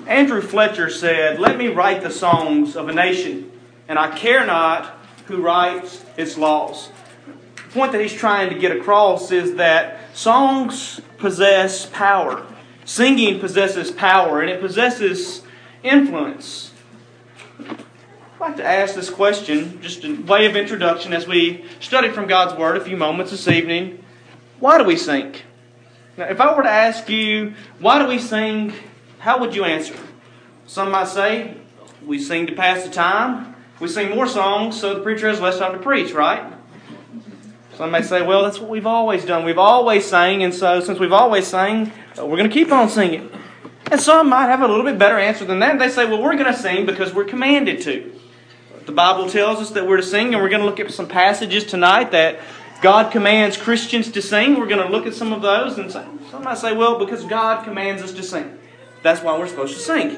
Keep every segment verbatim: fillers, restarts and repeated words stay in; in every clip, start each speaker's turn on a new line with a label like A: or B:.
A: Andrew Fletcher said, "Let me write the songs of a nation, and I care not who writes its laws." The point that he's trying to get across is that songs possess power. Singing possesses power, and it possesses influence. I'd like to ask this question, just a way of introduction, as we study from God's Word a few moments this evening. Why do we sing? Now, if I were to ask you, why do we sing? How would you answer? Some might say, we sing to pass the time. We sing more songs so the preacher has less time to preach, right? Some may say, well, that's what we've always done. We've always sang, and so since we've always sang, we're going to keep on singing. And some might have a little bit better answer than that. They say, well, we're going to sing because we're commanded to. The Bible tells us that we're to sing, and we're going to look at some passages tonight that God commands Christians to sing. We're going to look at some of those, and some might say, well, because God commands us to sing. That's why we're supposed to sing.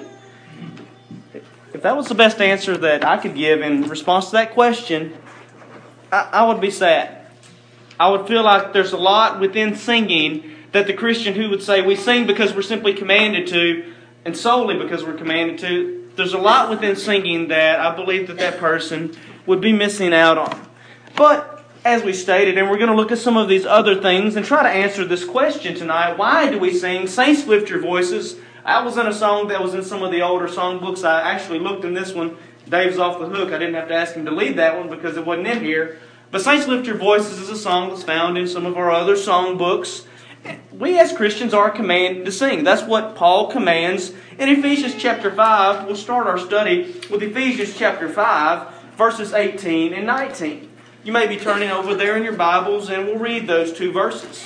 A: If that was the best answer that I could give in response to that question, I, I would be sad. I would feel like there's a lot within singing that the Christian who would say we sing because we're simply commanded to, and solely because we're commanded to, there's a lot within singing that I believe that that person would be missing out on. But as we stated, and we're going to look at some of these other things and try to answer this question tonight, why do we sing? Saints, lift your voices. I was in a song that was in some of the older song books. I actually looked in this one. Dave's off the hook. I didn't have to ask him to lead that one because it wasn't in here. But Saints, Lift Your Voices is a song that's found in some of our other song books. We as Christians are commanded to sing. That's what Paul commands in Ephesians chapter five. We'll start our study with Ephesians chapter five, verses eighteen and nineteen. You may be turning over there in your Bibles, and we'll read those two verses.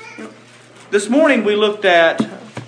A: This morning we looked at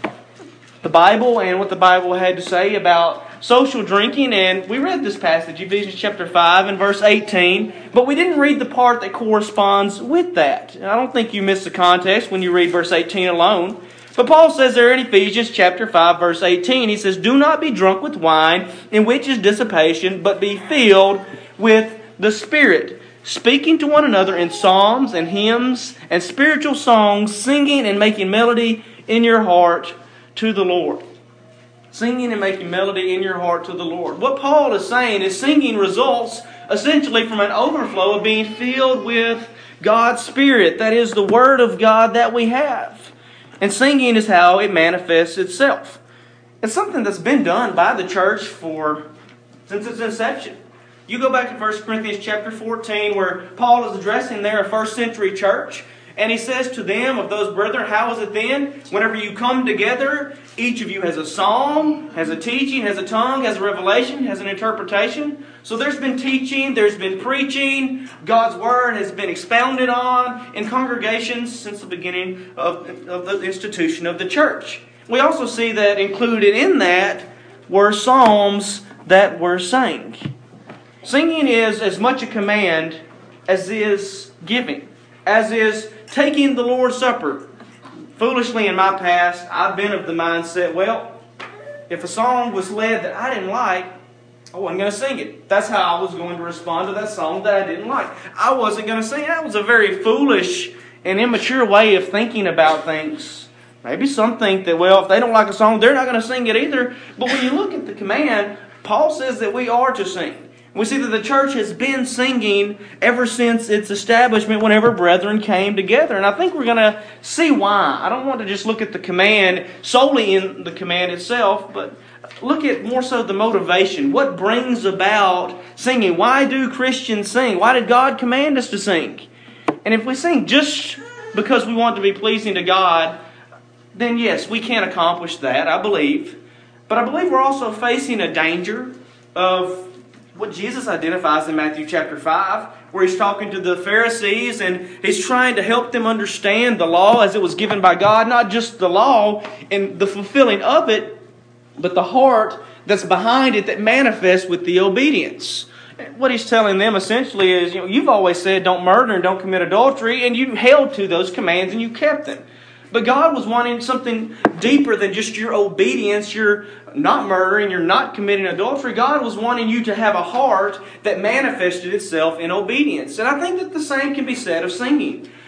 A: the Bible and what the Bible had to say about social drinking, and we read this passage, Ephesians chapter five and verse eighteen, but we didn't read the part that corresponds with that. I don't think you miss the context when you read verse eighteen alone. But Paul says there in Ephesians chapter five verse eighteen, he says, "Do not be drunk with wine, in which is dissipation, but be filled with the Spirit, speaking to one another in psalms and hymns and spiritual songs, singing and making melody in your heart to the Lord." Singing and making melody in your heart to the Lord. What Paul is saying is singing results essentially from an overflow of being filled with God's Spirit. That is the Word of God that we have. And singing is how it manifests itself. It's something that's been done by the church for since its inception. You go back to First Corinthians chapter fourteen where Paul is addressing there a first century church. And he says to them, of those brethren, how is it then? Whenever you come together, each of you has a psalm, has a teaching, has a tongue, has a revelation, has an interpretation. So there's been teaching, there's been preaching. God's Word has been expounded on in congregations since the beginning of, of the institution of the church. We also see that included in that were psalms that were sang. Singing is as much a command as is giving, as is taking the Lord's Supper. Foolishly in my past, I've been of the mindset, well, if a song was led that I didn't like, I wasn't going to sing it. That's how I was going to respond to that song that I didn't like. I wasn't going to sing it. That was a very foolish and immature way of thinking about things. Maybe some think that, well, if they don't like a song, they're not going to sing it either. But when you look at the command, Paul says that we are to sing. We see that the church has been singing ever since its establishment whenever brethren came together. And I think we're going to see why. I don't want to just look at the command solely in the command itself, but look at more so the motivation. What brings about singing? Why do Christians sing? Why did God command us to sing? And if we sing just because we want to be pleasing to God, then yes, we can accomplish that, I believe. But I believe we're also facing a danger of what Jesus identifies in Matthew chapter five, where He's talking to the Pharisees and He's trying to help them understand the law as it was given by God. Not just the law and the fulfilling of it, but the heart that's behind it that manifests with the obedience. What He's telling them essentially is, you know, you've always said don't murder and don't commit adultery, and you held to those commands and you kept them. But God was wanting something deeper than just your obedience. You're not murdering, you're not committing adultery. God was wanting you to have a heart that manifested itself in obedience. And I think that the same can be said of singing.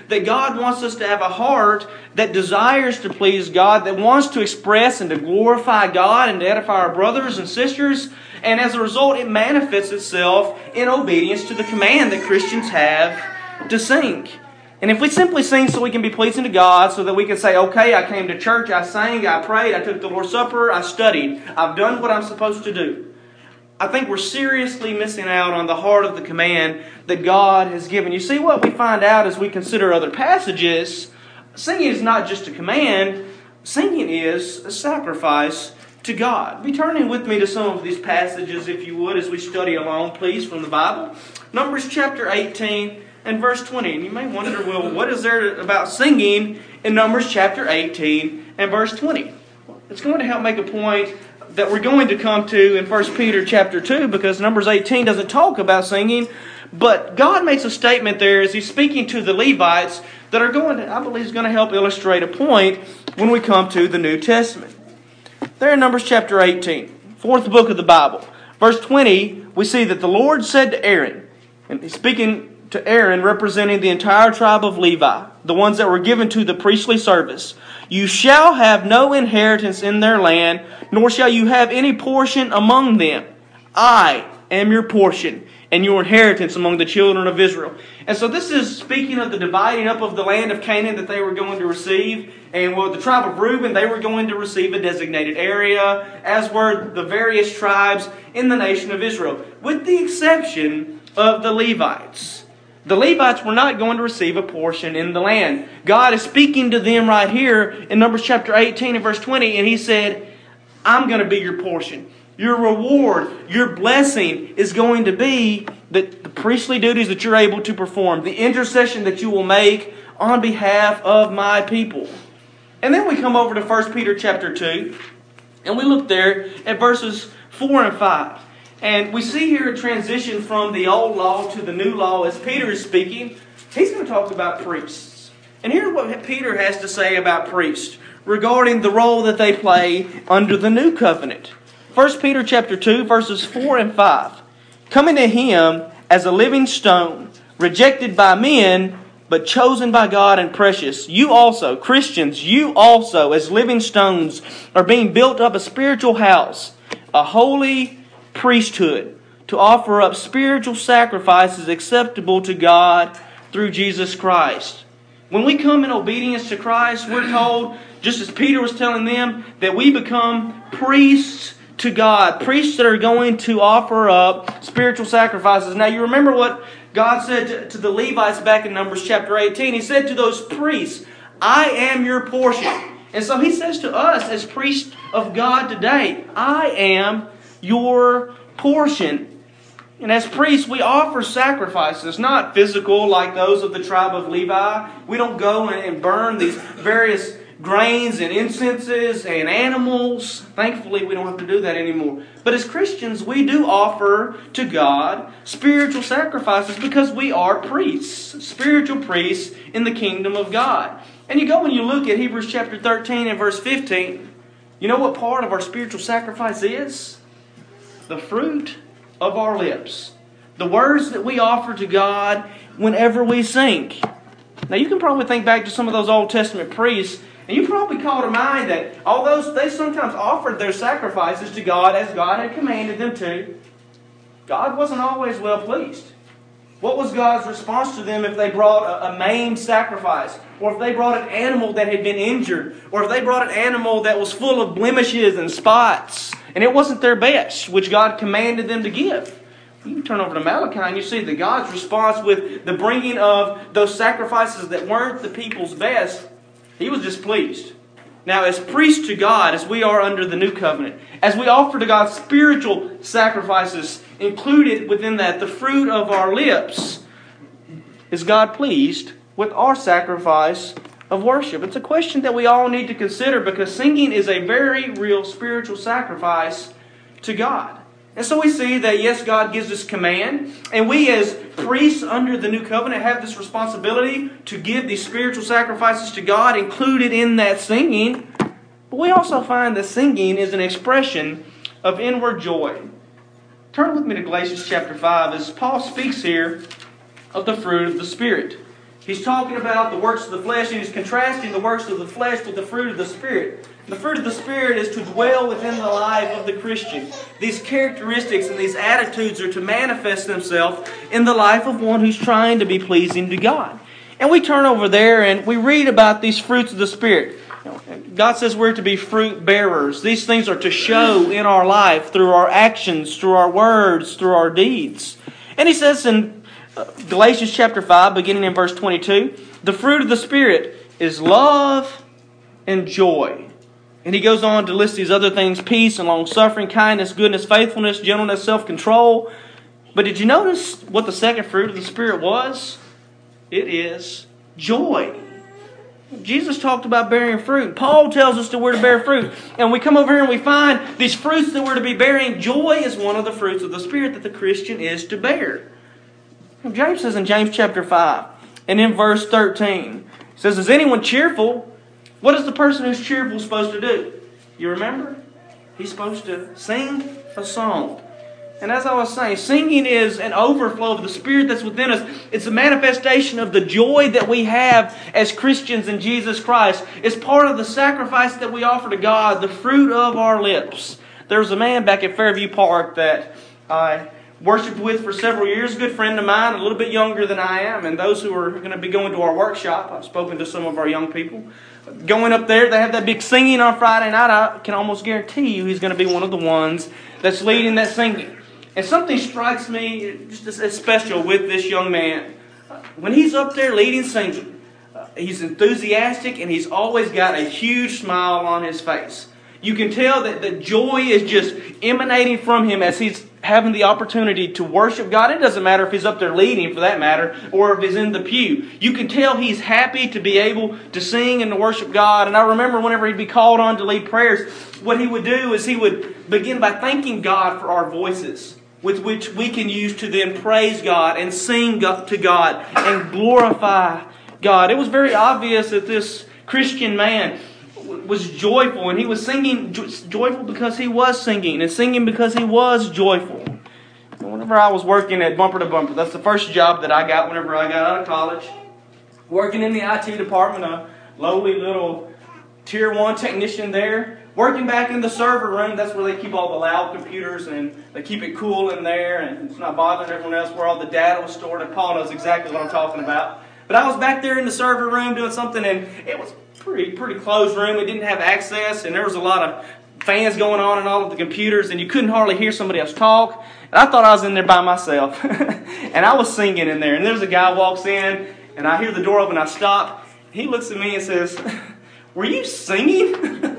A: that God wants us to have a heart that desires to please God, that wants to express and to glorify God and to edify our brothers and sisters. And as a result, it manifests itself in obedience to the command that Christians have to sing. And if we simply sing so we can be pleasing to God, so that we can say, okay, I came to church, I sang, I prayed, I took the Lord's Supper, I studied, I've done what I'm supposed to do, I think we're seriously missing out on the heart of the command that God has given. You see, what we find out as we consider other passages, singing is not just a command, singing is a sacrifice to God. Be turning with me to some of these passages, if you would, as we study along, please, from the Bible. Numbers chapter eighteen and verse twenty. And you may wonder, well, what is there about singing in Numbers chapter eighteen and verse twenty? It's going to help make a point that we're going to come to in First Peter chapter two, because Numbers eighteen doesn't talk about singing, but God makes a statement there as He's speaking to the Levites that are going to, I believe, is going to help illustrate a point when we come to the New Testament. There in Numbers chapter eighteen, fourth book of the Bible, verse twenty, we see that the Lord said to Aaron, and He's speaking to Aaron representing the entire tribe of Levi, the ones that were given to the priestly service, "You shall have no inheritance in their land, nor shall you have any portion among them. I am your portion and your inheritance among the children of Israel." And so this is speaking of the dividing up of the land of Canaan that they were going to receive. And well, the tribe of Reuben, they were going to receive a designated area, as were the various tribes in the nation of Israel, with the exception of the Levites. The Levites were not going to receive a portion in the land. God is speaking to them right here in Numbers chapter eighteen and verse twenty, and He said, I'm going to be your portion. Your reward, your blessing is going to be the, the priestly duties that you're able to perform, the intercession that you will make on behalf of my people. And then we come over to First Peter chapter two, and we look there at verses four and five. And we see here a transition from the old law to the new law. As Peter is speaking, he's going to talk about priests. And here's what Peter has to say about priests regarding the role that they play under the new covenant. First Peter chapter two, verses four and five. "Coming to Him as a living stone, rejected by men, but chosen by God and precious. You also, Christians, you also, as living stones, are being built up a spiritual house, a holy priesthood, to offer up spiritual sacrifices acceptable to God through Jesus Christ." When we come in obedience to Christ, we're told, just as Peter was telling them, that we become priests to God. Priests that are going to offer up spiritual sacrifices. Now you remember what God said to, to the Levites back in Numbers chapter eighteen. He said to those priests, I am your portion. And so He says to us as priests of God today, I am your portion. And as priests, we offer sacrifices, not physical like those of the tribe of Levi. We don't go and burn these various grains and incenses and animals. Thankfully, we don't have to do that anymore. But as Christians, we do offer to God spiritual sacrifices because we are priests, spiritual priests in the kingdom of God. And you go and you look at Hebrews chapter thirteen and verse fifteen. You know what part of our spiritual sacrifice is? The fruit of our lips. The words that we offer to God whenever we sing. Now you can probably think back to some of those Old Testament priests, and you probably call to mind that although they sometimes offered their sacrifices to God as God had commanded them to, God wasn't always well pleased. What was God's response to them if they brought a, a maimed sacrifice? Or if they brought an animal that had been injured? Or if they brought an animal that was full of blemishes and spots, and it wasn't their best, which God commanded them to give? You can turn over to Malachi and you see that God's response with the bringing of those sacrifices that weren't the people's best, He was displeased. Now, as priests to God, as we are under the new covenant, as we offer to God spiritual sacrifices, included within that the fruit of our lips, is God pleased with our sacrifice of worship? It's a question that we all need to consider, because singing is a very real spiritual sacrifice to God. And so we see that, yes, God gives us command, and we as priests under the new covenant have this responsibility to give these spiritual sacrifices to God, included in that singing. But we also find that singing is an expression of inward joy. Turn with me to Galatians chapter five as Paul speaks here of the fruit of the Spirit. He's talking about the works of the flesh, and he's contrasting the works of the flesh with the fruit of the Spirit. The fruit of the Spirit is to dwell within the life of the Christian. These characteristics and these attitudes are to manifest themselves in the life of one who's trying to be pleasing to God. And we turn over there and we read about these fruits of the Spirit. God says we're to be fruit bearers. These things are to show in our life through our actions, through our words, through our deeds. And He says in Galatians chapter five, beginning in verse twenty-two, the fruit of the Spirit is love and joy. And he goes on to list these other things: peace and long-suffering, kindness, goodness, faithfulness, gentleness, self-control. But did you notice what the second fruit of the Spirit was? It is joy. Jesus talked about bearing fruit. Paul tells us that we're to bear fruit. And we come over here and we find these fruits that we're to be bearing. Joy is one of the fruits of the Spirit that the Christian is to bear. James says in James chapter five and in verse thirteen, he says, is anyone cheerful? What is the person who's cheerful supposed to do? You remember? He's supposed to sing a song. And as I was saying, singing is an overflow of the Spirit that's within us. It's a manifestation of the joy that we have as Christians in Jesus Christ. It's part of the sacrifice that we offer to God, the fruit of our lips. There was a man back at Fairview Park that I worshipped with for several years, a good friend of mine, a little bit younger than I am, and those who are going to be going to our workshop, I've spoken to some of our young people. Going up there, they have that big singing on Friday night. I can almost guarantee you he's going to be one of the ones that's leading that singing. And something strikes me just as special with this young man. When he's up there leading singing, he's enthusiastic and he's always got a huge smile on his face. You can tell that the joy is just emanating from him as he's having the opportunity to worship God. It doesn't matter if he's up there leading, for that matter, or if he's in the pew. You can tell he's happy to be able to sing and to worship God. And I remember whenever he'd be called on to lead prayers, what he would do is he would begin by thanking God for our voices, with which we can use to then praise God and sing to God and glorify God. It was very obvious that this Christian man was joyful, and he was singing joyful because he was singing, and singing because he was joyful. And whenever I was working at Bumper to Bumper, that's the first job that I got whenever I got out of college, working in the I T department, a lowly little tier one technician there, working back in the server room. That's where they keep all the loud computers, and they keep it cool in there, and it's not bothering everyone else, where all the data was stored, and Paul knows exactly what I'm talking about. But I was back there in the server room doing something, and it was pretty pretty closed room. It didn't have access, and there was a lot of fans going on in all of the computers, and you couldn't hardly hear somebody else talk. And I thought I was in there by myself. And I was singing in there. And there's a guy walks in, and I hear the door open. I stop. He looks at me and says, "Were you singing?"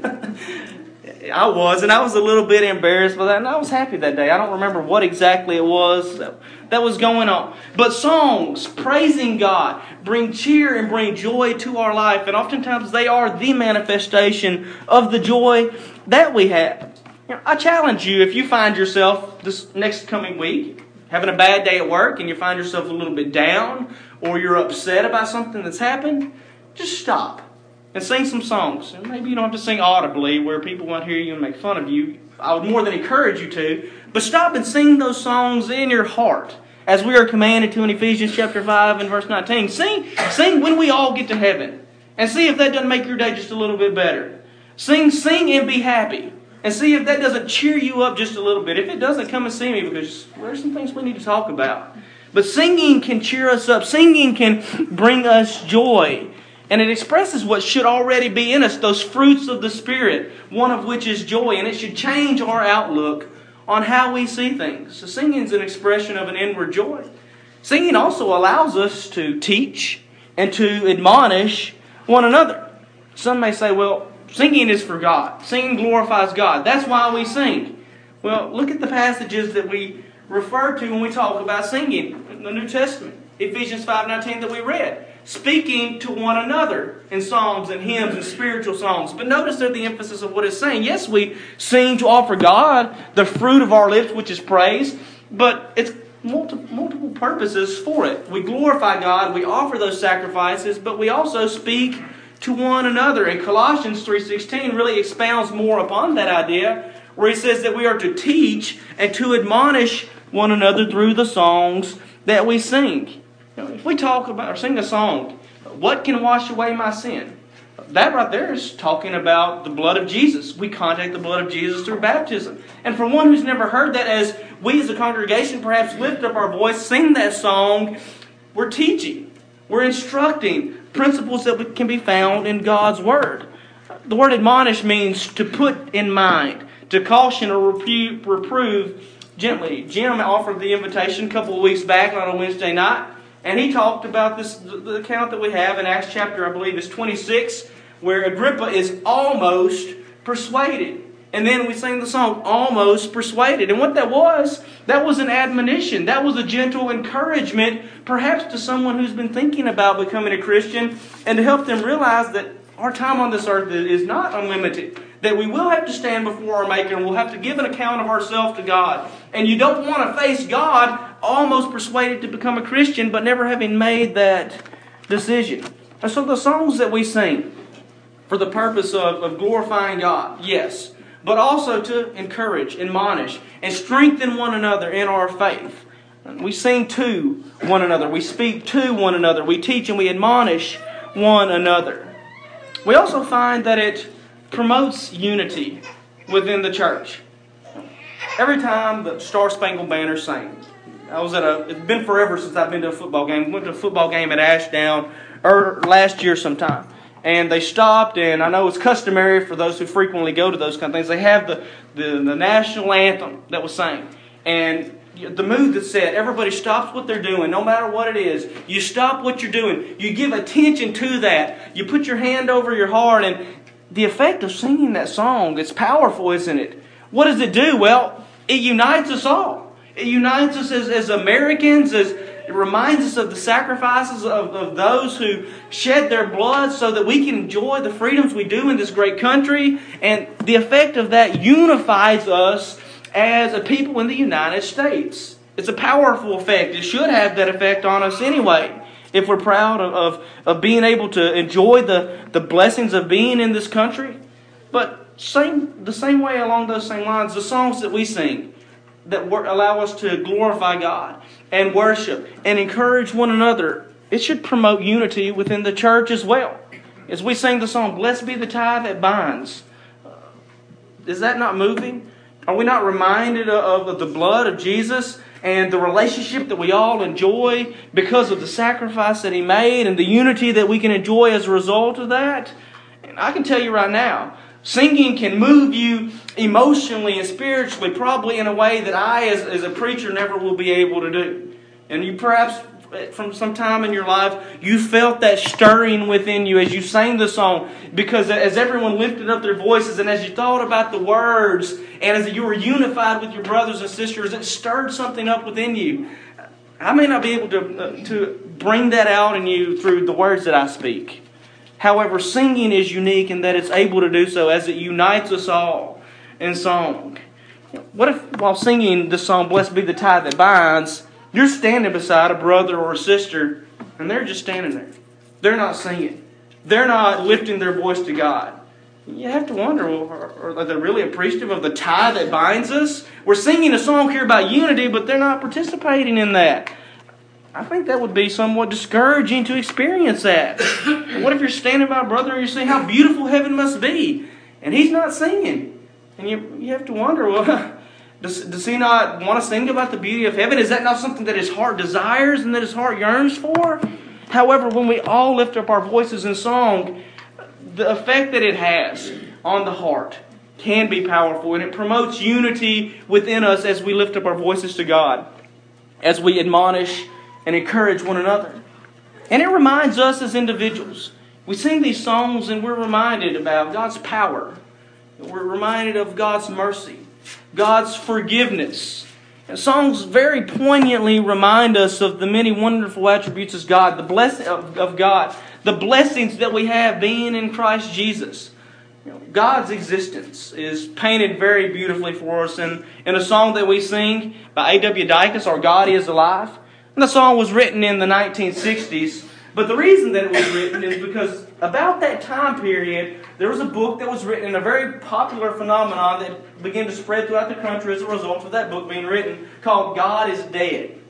A: I was, and I was a little bit embarrassed by that, and I was happy that day. I don't remember what exactly it was that, that was going on. But songs, praising God, bring cheer and bring joy to our life, and oftentimes they are the manifestation of the joy that we have. You know, I challenge you, if you find yourself this next coming week having a bad day at work, and you find yourself a little bit down, or you're upset about something that's happened, just stop and sing some songs. And maybe you don't have to sing audibly where people won't hear you and make fun of you. I would more than encourage you to. But stop and sing those songs in your heart, as we are commanded to in Ephesians chapter five and verse nineteen. Sing, sing when we all get to heaven. And see if that doesn't make your day just a little bit better. Sing, sing and be happy. And see if that doesn't cheer you up just a little bit. If it doesn't, come and see me, because there's some things we need to talk about. But singing can cheer us up. Singing can bring us joy. And it expresses what should already be in us, those fruits of the Spirit, one of which is joy. And it should change our outlook on how we see things. So singing is an expression of an inward joy. Singing also allows us to teach and to admonish one another. Some may say, well, singing is for God. Singing glorifies God. That's why we sing. Well, look at the passages that we refer to when we talk about singing in the New Testament. Ephesians five nineteen that we read. Speaking to one another in psalms and hymns and spiritual songs. But notice there the emphasis of what it's saying. Yes, we sing to offer God the fruit of our lips, which is praise. But it's multi- multiple purposes for it. We glorify God. We offer those sacrifices. But we also speak to one another. And Colossians three sixteen really expounds more upon that idea, where he says that we are to teach and to admonish one another through the songs that we sing. If we talk about or sing a song What can wash away my sin? That right there is talking about the blood of Jesus. We contact the blood of Jesus through baptism. And for one who's never heard that, as we as a congregation perhaps lift up our voice, sing that song, we're teaching, we're instructing principles that can be found in God's Word. The word admonish means to put in mind, to caution or repu- reprove gently. Jim offered the invitation a couple of weeks back on a Wednesday night, and he talked about this, the account that we have in Acts chapter, I believe it's twenty-six, where Agrippa is almost persuaded. And then we sing the song, Almost Persuaded. And what that was, that was an admonition. That was a gentle encouragement, perhaps to someone who's been thinking about becoming a Christian, and to help them realize that our time on this earth is not unlimited. That we will have to stand before our Maker and we'll have to give an account of ourselves to God. And you don't want to face God almost persuaded to become a Christian, but never having made that decision. And so the songs that we sing, for the purpose of, of glorifying God, yes, but also to encourage, admonish, and strengthen one another in our faith. We sing to one another. We speak to one another. We teach and we admonish one another. We also find that it promotes unity within the church. Every time the Star Spangled Banner sang, I was at a, it's been forever since I've been to a football game. I went to a football game at Ashdown or last year sometime. And they stopped, and I know it's customary for those who frequently go to those kind of things. They have the, the, the national anthem that was sang. And the mood that said, everybody stops what they're doing, no matter what it is. You stop what you're doing. You give attention to that. You put your hand over your heart, and the effect of singing that song, it's powerful, isn't it? What does it do? Well, it unites us all. It unites us as, as Americans, as it reminds us of the sacrifices of, of those who shed their blood so that we can enjoy the freedoms we do in this great country. And the effect of that unifies us as a people in the United States. It's a powerful effect. It should have that effect on us anyway. If we're proud of, of, of being able to enjoy the, the blessings of being in this country. But same, the same way along those same lines, the songs that we sing that allow us to glorify God and worship and encourage one another, it should promote unity within the church as well. As we sing the song, Blessed be the tie that binds. Is that not moving? Are we not reminded of, of the blood of Jesus and the relationship that we all enjoy because of the sacrifice that He made and the unity that we can enjoy as a result of that? And I can tell you right now, singing can move you emotionally and spiritually, probably in a way that I, as, as a preacher, never will be able to do. And you perhaps, from some time in your life, you felt that stirring within you as you sang the song, because as everyone lifted up their voices and as you thought about the words and as you were unified with your brothers and sisters, it stirred something up within you. I may not be able to, uh, to bring that out in you through the words that I speak. However, singing is unique in that it's able to do so as it unites us all in song. What if while singing the song, Blessed be the tie that binds, you're standing beside a brother or a sister and they're just standing there. They're not singing. They're not lifting their voice to God. You have to wonder, well, are they really appreciative of the tie that binds us? We're singing a song here about unity, but they're not participating in that. I think that would be somewhat discouraging to experience that. What if you're standing by a brother and you're saying how beautiful heaven must be, and he's not singing? And you you have to wonder, well, does, does he not want to sing about the beauty of heaven? Is that not something that his heart desires and that his heart yearns for? However, when we all lift up our voices in song, the effect that it has on the heart can be powerful, and it promotes unity within us as we lift up our voices to God, as we admonish and encourage one another. And it reminds us as individuals. We sing these songs and we're reminded about God's power. We're reminded of God's mercy, God's forgiveness. And songs very poignantly remind us of the many wonderful attributes of God, the blessing of, of God, the blessings that we have being in Christ Jesus. You know, God's existence is painted very beautifully for us in, in a song that we sing by A W Dicus, Our God is Alive. And the song was written in the nineteen sixties. But the reason that it was written is because about that time period, there was a book that was written in a very popular phenomenon that began to spread throughout the country as a result of that book being written, called God is Dead.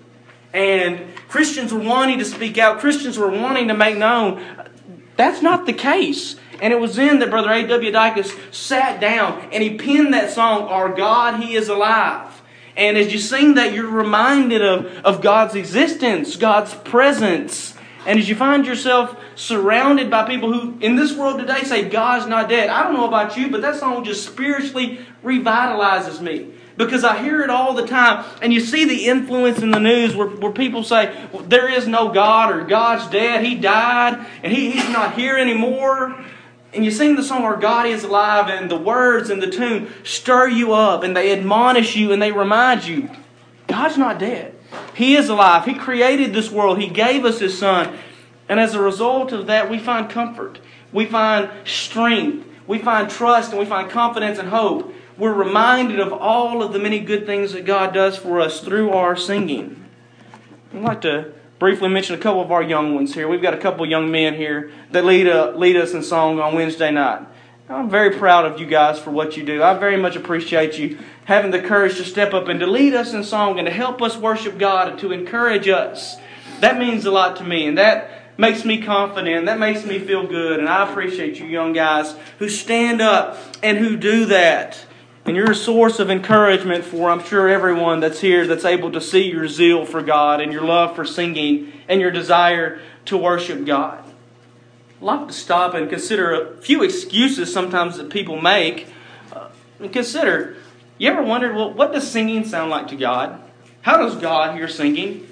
A: And Christians were wanting to speak out. Christians were wanting to make known. That's not the case. And it was then that Brother A W Dykes sat down and he penned that song, Our God, He is Alive. And as you sing that, you're reminded of, of God's existence, God's presence. And as you find yourself surrounded by people who, in this world today, say, God's not dead. I don't know about you, but that song just spiritually revitalizes me. Because I hear it all the time. And you see the influence in the news where, where people say, well, there is no God, or God's dead, He died, and he, He's not here anymore. And you sing the song, Our God is Alive, and the words and the tune stir you up, and they admonish you, and they remind you, God's not dead. He is alive. He created this world. He gave us His Son. And as a result of that, we find comfort. We find strength. We find trust, and we find confidence and hope. We're reminded of all of the many good things that God does for us through our singing. I'd like to briefly mention a couple of our young ones here. We've got a couple of young men here that lead, uh, lead us in song on Wednesday night. I'm very proud of you guys for what you do. I very much appreciate you having the courage to step up and to lead us in song and to help us worship God and to encourage us. That means a lot to me, and that makes me confident. That makes me feel good, and I appreciate you young guys who stand up and who do that. And you're a source of encouragement for, I'm sure, everyone that's here that's able to see your zeal for God and your love for singing and your desire to worship God. I'd like to stop and consider a few excuses sometimes that people make. Uh, and consider, you ever wondered, well, what does singing sound like to God? How does God hear singing?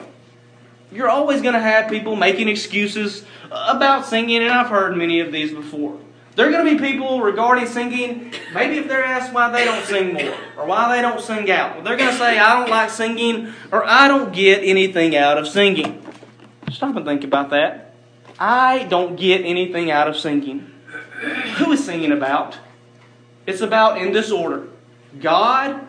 A: You're always going to have people making excuses about singing, and I've heard many of these before. There are going to be people regarding singing, maybe if they're asked why they don't sing more or why they don't sing out, well, they're going to say, I don't like singing, or I don't get anything out of singing. Stop and think about that. I don't get anything out of singing. Who is singing about? It's about, in this order, God,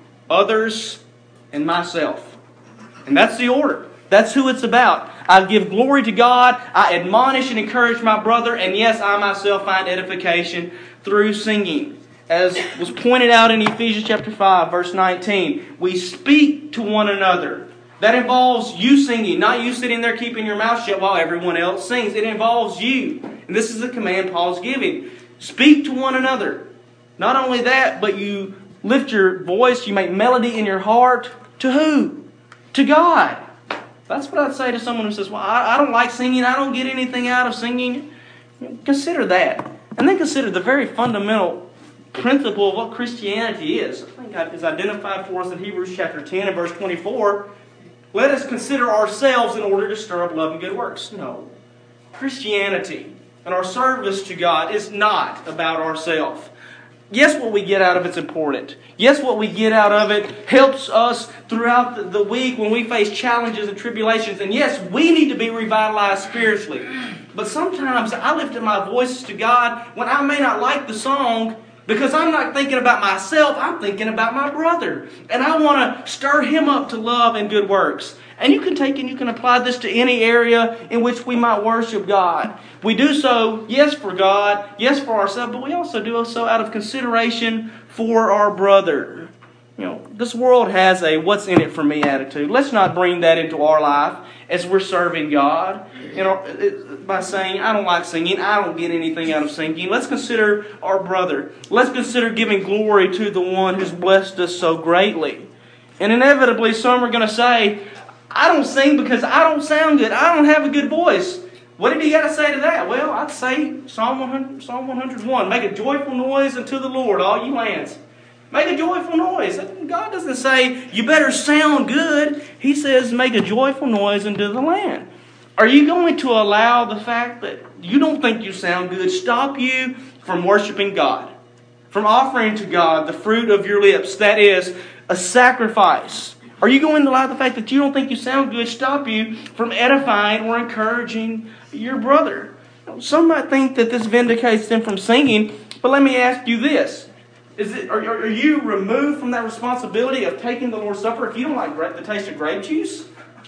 A: others, and myself. And that's the order. That's who it's about. I give glory to God. I admonish and encourage my brother. And yes, I myself find edification through singing. As was pointed out in Ephesians chapter five, verse nineteen, we speak to one another. That involves you singing, not you sitting there keeping your mouth shut while everyone else sings. It involves you. And this is the command Paul's giving. Speak to one another. Not only that, but you lift your voice, you make melody in your heart. To who? To God. That's what I'd say to someone who says, well, I, I don't like singing. I don't get anything out of singing. Consider that. And then consider the very fundamental principle of what Christianity is. I think it's identified for us in Hebrews chapter ten and verse twenty-four. Let us consider ourselves in order to stir up love and good works. No. Christianity and our service to God is not about ourselves. Yes, what we get out of it's important. Yes, what we get out of it helps us throughout the, the week when we face challenges and tribulations. And yes, we need to be revitalized spiritually. But sometimes I lift up my voices to God when I may not like the song because I'm not thinking about myself. I'm thinking about my brother. And I want to stir him up to love and good works. And you can take and you can apply this to any area in which we might worship God. We do so, yes, for God, yes, for ourselves, but we also do so out of consideration for our brother. You know, this world has a what's in it for me attitude. Let's not bring that into our life as we're serving God. You know, by saying, I don't like singing, I don't get anything out of singing. Let's consider our brother. Let's consider giving glory to the one who's blessed us so greatly. And inevitably, some are going to say, I don't sing because I don't sound good. I don't have a good voice. What have you got to say to that? Well, I'd say Psalm one hundred, Psalm one hundred one. Make a joyful noise unto the Lord, all you lands. Make a joyful noise. God doesn't say you better sound good. He says make a joyful noise unto the land. Are you going to allow the fact that you don't think you sound good stop you from worshiping God? From offering to God the fruit of your lips, that is, a sacrifice. Are you going to allow the fact that you don't think you sound good stop you from edifying or encouraging your brother? Some might think that this vindicates them from singing, but let me ask you this. Is it, are, are you removed from that responsibility of taking the Lord's Supper if you don't like grape, the taste of grape juice?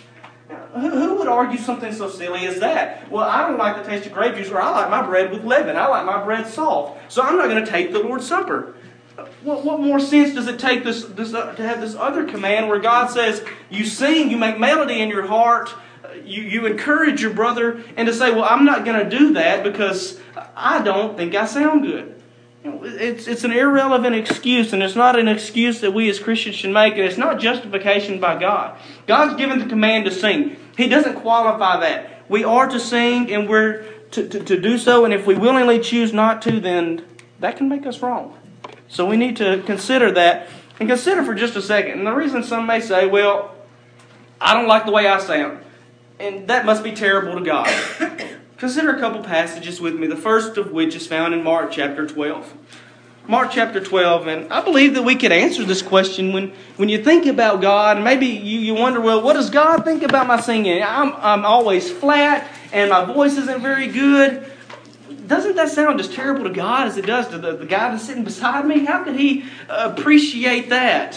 A: Who, who would argue something so silly as that? Well, I don't like the taste of grape juice, or I like my bread with leaven. I like my bread soft. So I'm not going to take the Lord's Supper. what, what more sense does it take this, this uh, to have this other command where God says, you sing, you make melody in your heart, you, you encourage your brother, and to say, well, I'm not going to do that because I don't think I sound good. You know, it's, it's an irrelevant excuse, and it's not an excuse that we as Christians should make, and it's not justification by God. God's given the command to sing. He doesn't qualify that. We are to sing, and we're to, to, to do so, and if we willingly choose not to, then that can make us wrong. So we need to consider that, and consider for just a second. And the reason some may say, well, I don't like the way I sound, and that must be terrible to God. Consider a couple passages with me, the first of which is found in Mark chapter twelve. Mark chapter twelve, and I believe that we could answer this question when, when you think about God, and maybe you, you wonder, well, what does God think about my singing? I'm, I'm always flat, and my voice isn't very good. Doesn't that sound as terrible to God as it does to the, the guy that's sitting beside me? How could He appreciate that?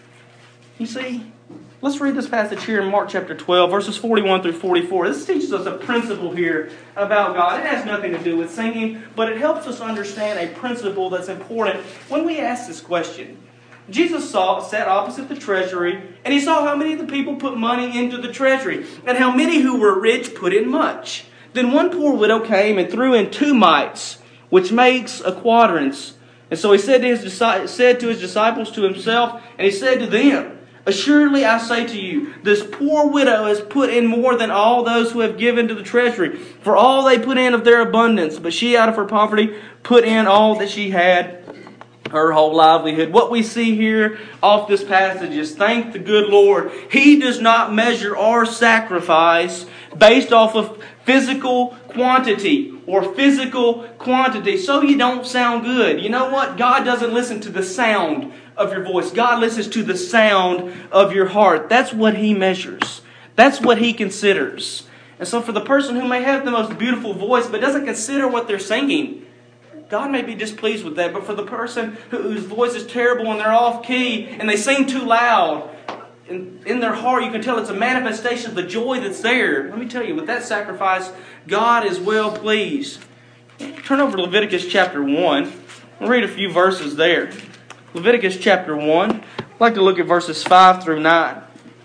A: You see, let's read this passage here in Mark chapter twelve, verses forty-one through forty-four. This teaches us a principle here about God. It has nothing to do with singing, but it helps us understand a principle that's important when we ask this question. Jesus saw, sat opposite the treasury, and He saw how many of the people put money into the treasury, and how many who were rich put in much. Then one poor widow came and threw in two mites, which makes a quadrans. And so He said to His, said to his disciples, to Himself, and He said to them, assuredly I say to you, this poor widow has put in more than all those who have given to the treasury. For all they put in of their abundance, but she out of her poverty put in all that she had, her whole livelihood. What we see here off this passage is, thank the good Lord, He does not measure our sacrifice based off of physical quantity or physical quantity. So you don't sound good. You know what? God doesn't listen to the sound of your voice. God listens to the sound of your heart. That's what He measures. That's what He considers. And so for the person who may have the most beautiful voice but doesn't consider what they're singing, God may be displeased with that. But for the person whose voice is terrible and they're off key and they sing too loud, in, in their heart you can tell it's a manifestation of the joy that's there. Let me tell you, with that sacrifice, God is well pleased. Turn over to Leviticus chapter one. I'll read a few verses there. Leviticus chapter one. I'd like to look at verses five through nine.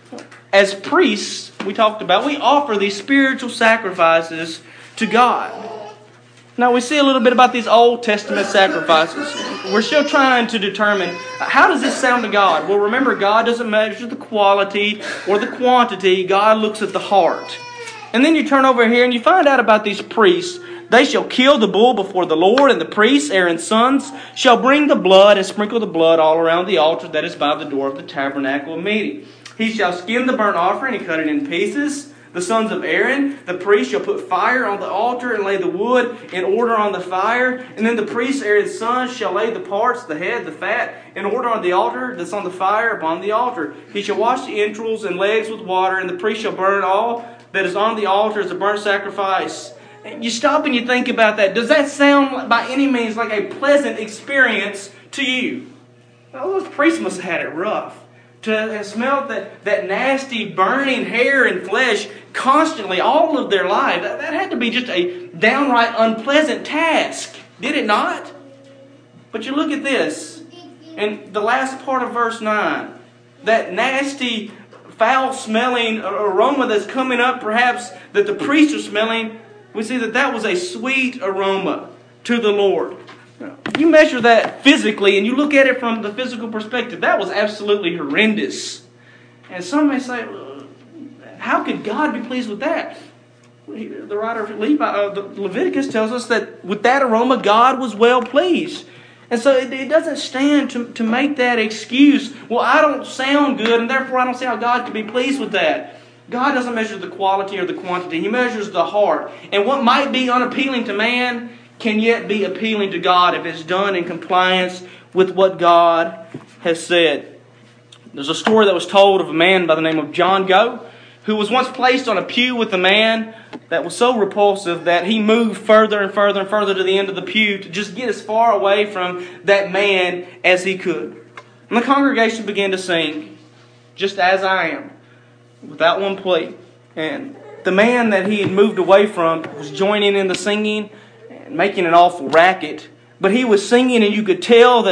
A: As priests, we talked about, we offer these spiritual sacrifices to God. Now we see a little bit about these Old Testament sacrifices. We're still trying to determine, how does this sound to God? Well, remember, God doesn't measure the quality or the quantity. God looks at the heart. And then you turn over here and you find out about these priests. They shall kill the bull before the Lord, and the priests, Aaron's sons, shall bring the blood and sprinkle the blood all around the altar that is by the door of the tabernacle of meeting. He shall skin the burnt offering and cut it in pieces. The sons of Aaron, the priest, shall put fire on the altar and lay the wood in order on the fire. And then the priest, Aaron's sons, shall lay the parts, the head, the fat, in order on the altar that's on the fire upon the altar. He shall wash the entrails and legs with water, and the priest shall burn all that is on the altar as a burnt sacrifice. And you stop and you think about that. Does that sound by any means like a pleasant experience to you? Well, those priests must have had it rough. To have smelled that, that nasty burning hair and flesh constantly all of their life. That, that had to be just a downright unpleasant task. Did it not? But you look at this. And the last part of verse nine. That nasty, foul-smelling aroma that's coming up, perhaps that the priests are smelling. We see that that was a sweet aroma to the Lord. You measure that physically and you look at it from the physical perspective. That was absolutely horrendous. And some may say, how could God be pleased with that? The writer of Levi, uh, Leviticus tells us that with that aroma, God was well pleased. And so it, it doesn't stand to, to make that excuse. Well, I don't sound good, and therefore I don't see how God could be pleased with that. God doesn't measure the quality or the quantity. He measures the heart. And what might be unappealing to man can yet be appealing to God if it's done in compliance with what God has said. There's a story that was told of a man by the name of John Gough, who was once placed on a pew with a man that was so repulsive that he moved further and further and further to the end of the pew to just get as far away from that man as he could. And the congregation began to sing, "Just As I Am," without one plea. And the man that he had moved away from was joining in the singing, making an awful racket. But he was singing, and you could tell that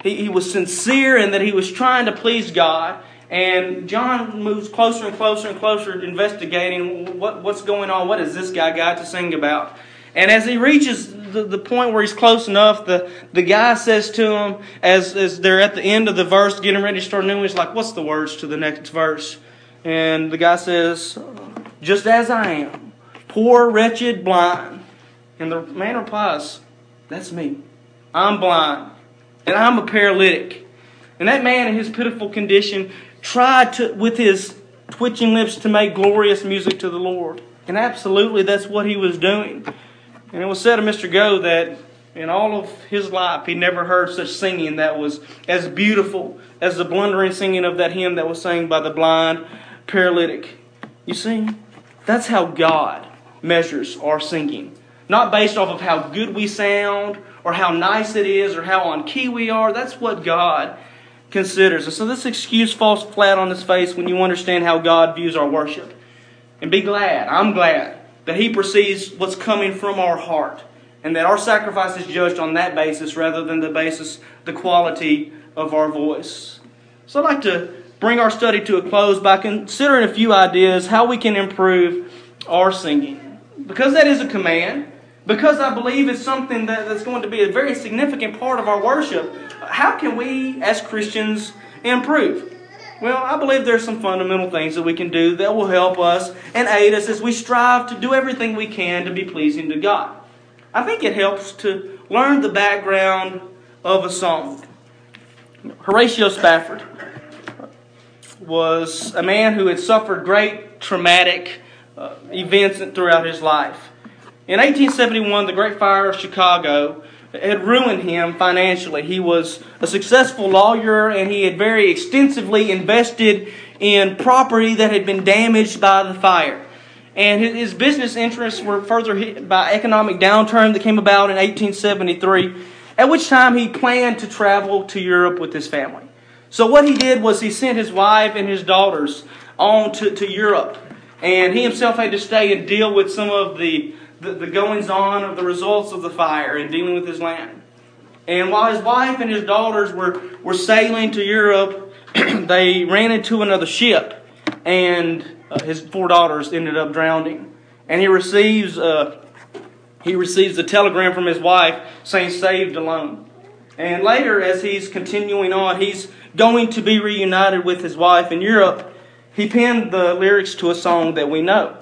A: he, he was sincere and that he was trying to please God. And John moves closer and closer and closer investigating what, what's going on. What has this guy got to sing about? And as he reaches the, the point where he's close enough, the, the guy says to him, as, as they're at the end of the verse, getting ready to start new, he's like, what's the words to the next verse? And the guy says, just as I am, poor, wretched, blind. And the man replies, that's me. I'm blind. And I'm a paralytic. And that man in his pitiful condition tried to, with his twitching lips, to make glorious music to the Lord. And absolutely that's what he was doing. And it was said of Mister Goh that in all of his life he never heard such singing that was as beautiful as the blundering singing of that hymn that was sung by the blind paralytic. You see, that's how God measures our singing. Not based off of how good we sound or how nice it is or how on key we are. That's what God considers. And so this excuse falls flat on its face when you understand how God views our worship. And be glad, I'm glad, that He perceives what's coming from our heart. And that our sacrifice is judged on that basis rather than the basis, the quality of our voice. So I'd like to bring our study to a close by considering a few ideas how we can improve our singing. Because that is a command. Because I believe it's something that, that's going to be a very significant part of our worship. How can we, as Christians, improve? Well, I believe there are some fundamental things that we can do that will help us and aid us as we strive to do everything we can to be pleasing to God. I think it helps to learn the background of a song. Horatio Spafford was a man who had suffered great traumatic uh, events throughout his life. In eighteen seventy-one, the Great Fire of Chicago had ruined him financially. He was a successful lawyer and he had very extensively invested in property that had been damaged by the fire. And his business interests were further hit by economic downturn that came about in eighteen seventy-three, at which time he planned to travel to Europe with his family. So what he did was he sent his wife and his daughters on to, to Europe. And he himself had to stay and deal with some of the The, the goings-on of the results of the fire and dealing with his land. And while his wife and his daughters were, were sailing to Europe, they ran into another ship, and uh, his four daughters ended up drowning. And he receives uh, he receives a telegram from his wife saying, saved alone. And later, as he's continuing on, he's going to be reunited with his wife in Europe. He penned the lyrics to a song that we know.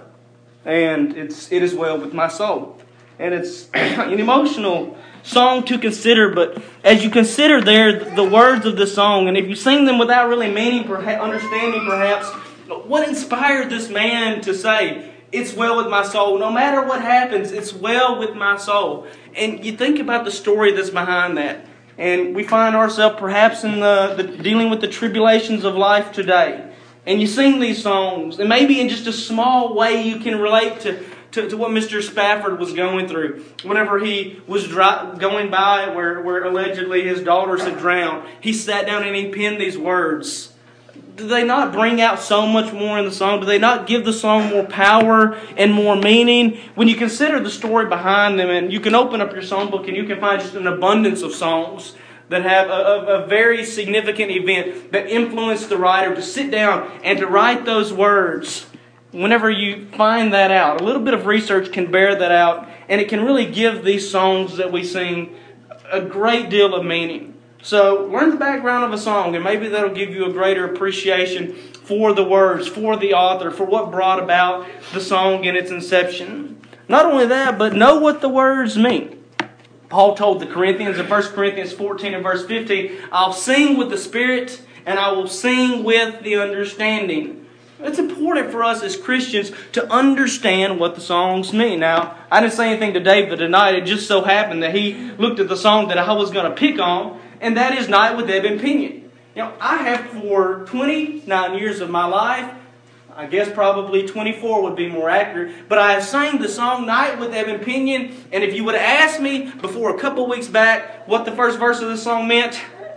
A: And it's It Is Well With My Soul. And it's an emotional song to consider, but as you consider there the words of the song, and if you sing them without really meaning, perhaps, understanding perhaps, what inspired this man to say, it's well with my soul. No matter what happens, it's well with my soul. And you think about the story that's behind that. And we find ourselves perhaps in the, the dealing with the tribulations of life today. And you sing these songs, and maybe in just a small way you can relate to, to, to what Mister Spafford was going through. Whenever he was dry, going by where, where allegedly his daughters had drowned, he sat down and he penned these words. Do they not bring out so much more in the song? Do they not give the song more power and more meaning? When you consider the story behind them, and you can open up your songbook and you can find just an abundance of songs that have a, a, a very significant event that influenced the writer to sit down and to write those words. Whenever you find that out, a little bit of research can bear that out, and it can really give these songs that we sing a great deal of meaning. So learn the background of a song, and maybe that'll give you a greater appreciation for the words, for the author, for what brought about the song in its inception. Not only that, but know what the words mean. Paul told the Corinthians in First Corinthians fourteen and verse fifteen, I'll sing with the Spirit and I will sing with the understanding. It's important for us as Christians to understand what the songs mean. Now, I didn't say anything to David tonight. It just so happened that he looked at the song that I was going to pick on, and that is Night with Eben Pinion. You know, I have for twenty-nine years of my life, I guess probably twenty-four would be more accurate, but I have sang the song Night with Eben Pinion, and if you would have asked me before a couple weeks back what the first verse of the song meant,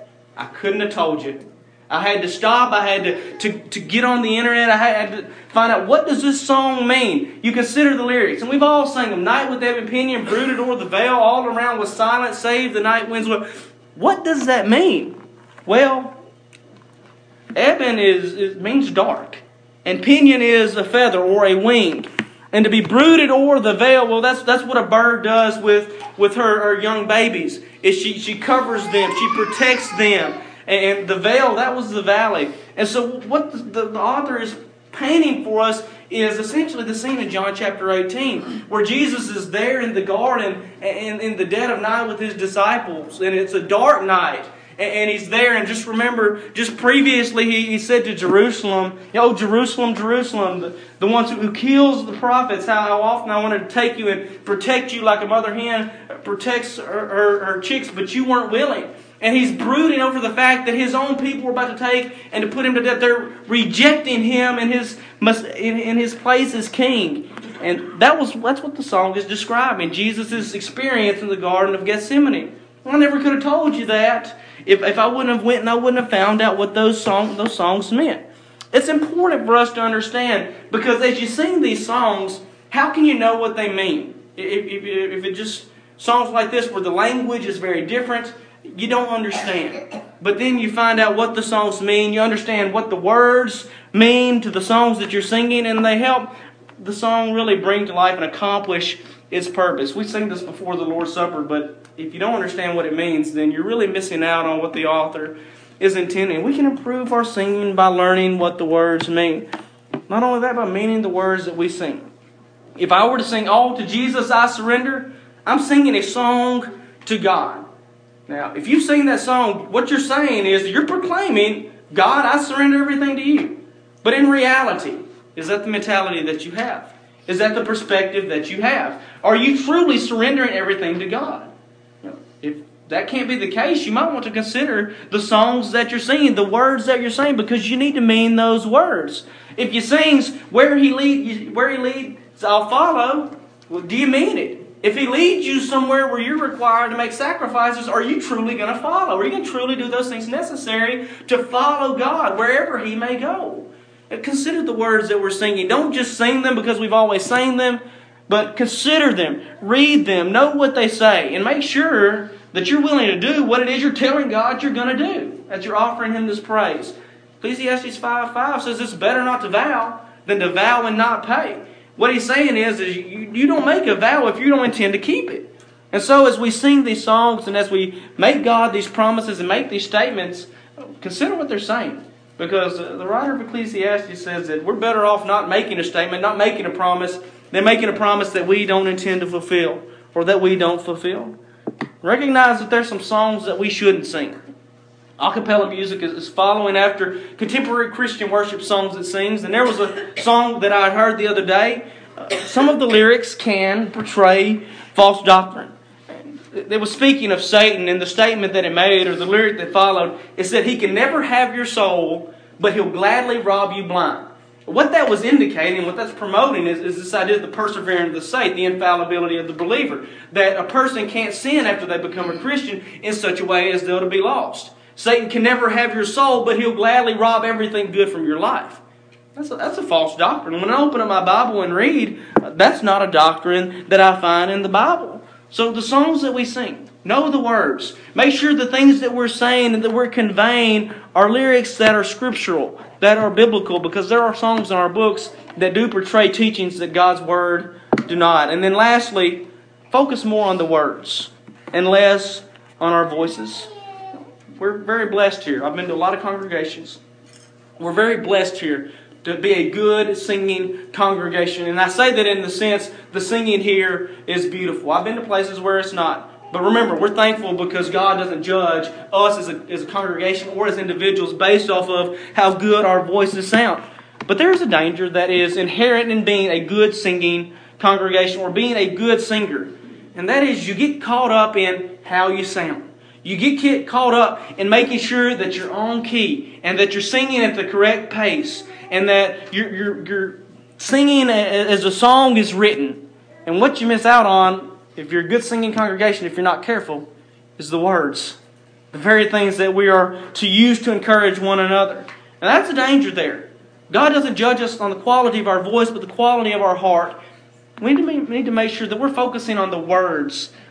A: I couldn't have told you. I had to stop, I had to, to, to get on the internet, I had to find out, what does this song mean? You consider the lyrics, and we've all sang them. Night with Eben Pinion, brooded o'er the veil, all around was silent, save the night winds. What does that mean? Well, Eben is, is means dark, and pinion is a feather or a wing. And to be brooded o'er the veil, well, that's that's what a bird does with, with her, her young babies. Is she, she covers them, she protects them. And the veil, that was the valley. And so what the, the, the author is painting for us is essentially the scene in John chapter eighteen, where Jesus is there in the garden and in the dead of night with His disciples. And it's a dark night. And He's there, and just remember, just previously He, he said to Jerusalem, "Oh, Jerusalem, Jerusalem, the, the ones who, who kills the prophets, how, how often I wanted to take you and protect you like a mother hen protects her, her, her chicks, but you weren't willing." And He's brooding over the fact that His own people were about to take and to put Him to death. They're rejecting Him in His, in, in his place as King. And that was that's what the song is describing, Jesus' experience in the Garden of Gethsemane. I never could have told you that if, if I wouldn't have went and I wouldn't have found out what those, song, those songs meant. It's important for us to understand, because as you sing these songs, how can you know what they mean? If, if, if it just songs like this where the language is very different, you don't understand. But then you find out what the songs mean. You understand what the words mean to the songs that you're singing, and they help the song really bring to life and accomplish its purpose. We sing this before the Lord's Supper, but if you don't understand what it means, then you're really missing out on what the author is intending. We can improve our singing by learning what the words mean. Not only that, but meaning the words that we sing. If I were to sing, "All to Jesus I surrender," I'm singing a song to God. Now, if you sing that song, what you're saying is you're proclaiming, "God, I surrender everything to you." But in reality, is that the mentality that you have? Is that the perspective that you have? Are you truly surrendering everything to God? If that can't be the case, you might want to consider the songs that you're singing, the words that you're saying, because you need to mean those words. If you sing, "Where He lead, where He leads, I'll follow," well, do you mean it? If He leads you somewhere where you're required to make sacrifices, are you truly going to follow? Are you going to truly do those things necessary to follow God wherever He may go? And consider the words that we're singing. Don't just sing them because we've always sang them, but consider them, read them, know what they say, and make sure that you're willing to do what it is you're telling God you're going to do as you're offering Him this praise. Ecclesiastes five five says it's better not to vow than to vow and not pay. What he's saying is, is you, you don't make a vow if you don't intend to keep it. And so as we sing these songs and as we make God these promises and make these statements, consider what they're saying. Because the writer of Ecclesiastes says that we're better off not making a statement, not making a promise, than making a promise that we don't intend to fulfill or that we don't fulfill. Recognize that there's some songs that we shouldn't sing. A cappella music is following after contemporary Christian worship songs it sings. And there was a song that I heard the other day. Uh, some of the lyrics can portray false doctrine. It was speaking of Satan, and the statement that it made, or the lyric that followed, it said, "He can never have your soul, but he'll gladly rob you blind." What that was indicating, what that's promoting, is, is this idea of the perseverance of the saint, the infallibility of the believer. That a person can't sin after they become a Christian in such a way as though to be lost. Satan can never have your soul, but he'll gladly rob everything good from your life. That's a, that's a false doctrine. When I open up my Bible and read, that's not a doctrine that I find in the Bible. So the songs that we sing, know the words. Make sure the things that we're saying and that we're conveying are lyrics that are scriptural, that are biblical, because there are songs in our books that do portray teachings that God's Word do not. And then lastly, focus more on the words and less on our voices. We're very blessed here. I've been to a lot of congregations. We're very blessed here to be a good singing congregation. And I say that in the sense the singing here is beautiful. I've been to places where it's not. But remember, we're thankful because God doesn't judge us as a, as a congregation or as individuals based off of how good our voices sound. But there's a danger that is inherent in being a good singing congregation or being a good singer. And that is you get caught up in how you sound. You get caught up in making sure that you're on key and that you're singing at the correct pace and that you're, you're, you're singing as a song is written. And what you miss out on, if you're a good singing congregation, if you're not careful, is the words. The very things that we are to use to encourage one another. And that's the danger there. God doesn't judge us on the quality of our voice, but the quality of our heart. We need to, we need to make sure that we're focusing on the words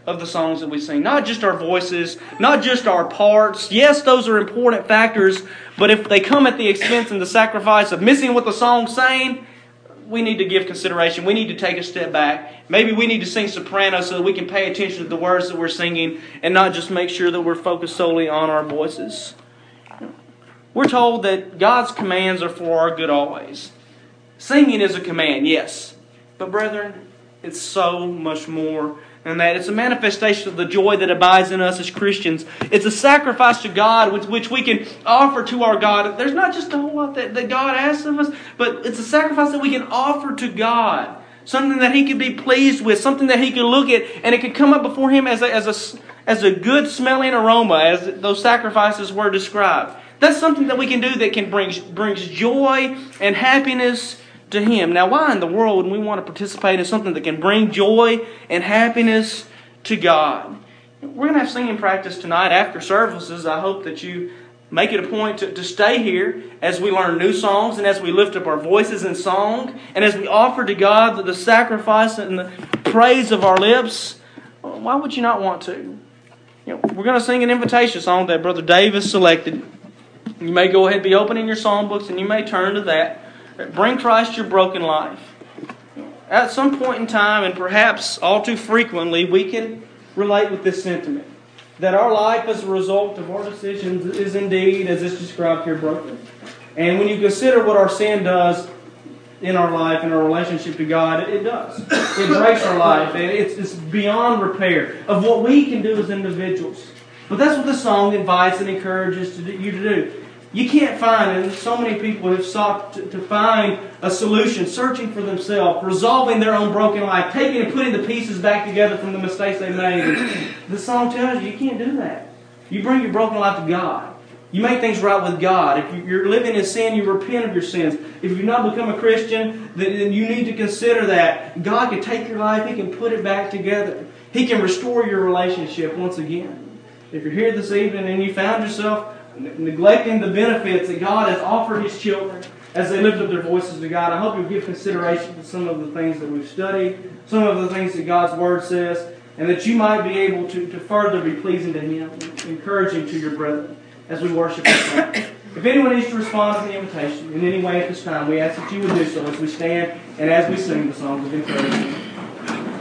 A: of the songs that we sing. Not just our voices, not just our parts. Yes, those are important factors, but if they come at the expense and the sacrifice of missing what the song's saying, we need to give consideration. We need to take a step back. Maybe we need to sing soprano so that we can pay attention to the words that we're singing and not just make sure that we're focused solely on our voices. We're told that God's commands are for our good always. Singing is a command, yes. But brethren, it's so much more than that. It's a manifestation of the joy that abides in us as Christians. It's a sacrifice to God which, which we can offer to our God. There's not just a whole lot that, that God asks of us, but it's a sacrifice that we can offer to God. Something that He could be pleased with, something that He could look at, and it could come up before Him as a, as a, as a good smelling aroma, as those sacrifices were described. That's something that we can do that can bring brings joy and happiness to Him. Now, why in the world would we want to participate in something that can bring joy and happiness to God? We're going to have singing practice tonight after services. I hope that you make it a point to, to stay here as we learn new songs and as we lift up our voices in song and as we offer to God the, the sacrifice and the praise of our lips. Why would you not want to? You know, we're going to sing an invitation song that Brother Davis selected. You may go ahead and be opening your songbooks and you may turn to that. Bring Christ your broken life. At some point in time, and perhaps all too frequently, we can relate with this sentiment. That our life as a result of our decisions is indeed, as it's described here, broken. And when you consider what our sin does in our life, in our relationship to God, it, it does. It breaks our life. And it's, it's beyond repair of what we can do as individuals. But that's what the song invites and encourages to do, you to do. You can't find, and so many people have sought to, to find a solution, searching for themselves, resolving their own broken life, taking and putting the pieces back together from the mistakes they made. And the song tells you, you can't do that. You bring your broken life to God. You make things right with God. If you're living in sin, you repent of your sins. If you've not become a Christian, then you need to consider that. God can take your life, He can put it back together. He can restore your relationship once again. If you're here this evening and you found yourself neglecting the benefits that God has offered His children as they lift up their voices to God, I hope you'll give consideration to some of the things that we've studied, some of the things that God's Word says, and that you might be able to, to further be pleasing to Him, encouraging to your brethren as we worship Him. If anyone needs to respond to the invitation in any way at this time, we ask that you would do so as we stand and as we sing the songs of encouragement.